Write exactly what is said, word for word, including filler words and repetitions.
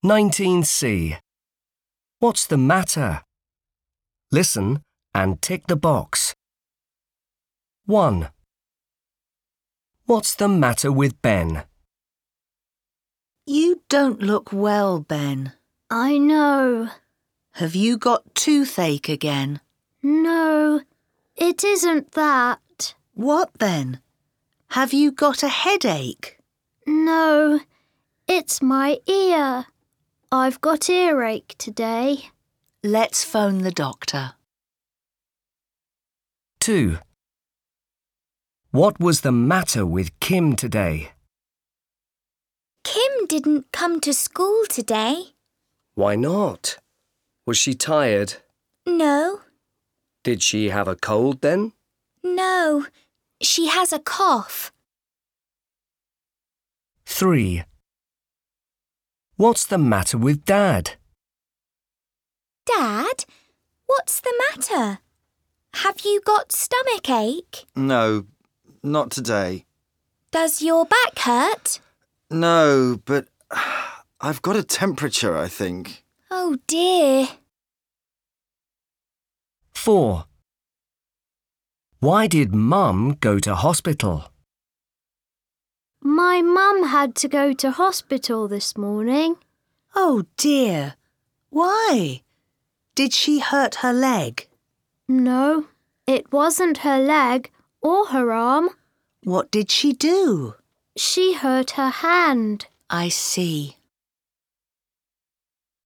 nineteen C. What's the matter? Listen and tick the box. one. What's the matter with Ben? You don't look well, Ben. I know. Have you got toothache again? No, it isn't that. What then? Have you got a headache? No, it's my ear. I've got earache today. Let's phone the doctor. two. What was the matter with Kim today? Kim didn't come to school today. Why not? Was she tired? No, Did she have a cold then? no, she has a cough. three. What's the matter with Dad? Dad, what's the matter? Have you got stomach ache? No, not today. Does your back hurt? No, but I've got a temperature, I think. Oh dear. four. Why did Mum go to hospital? My mum had to go to hospital this morning. Oh dear. Why? Did she hurt her leg? No, it wasn't her leg or her arm. What did she do? She hurt her hand. I see.